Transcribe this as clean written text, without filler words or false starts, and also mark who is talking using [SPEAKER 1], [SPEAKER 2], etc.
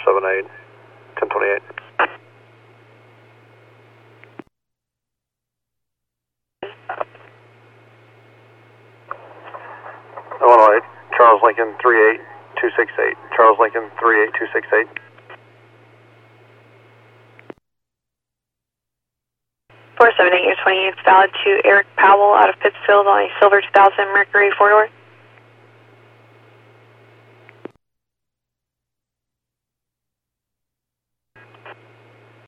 [SPEAKER 1] 478, 1028. Illinois, Charles Lincoln 38268. Charles Lincoln 38268.
[SPEAKER 2] Your 28, valid to Eric Powell out of Pittsfield on a Silver 2000 Mercury 4-door.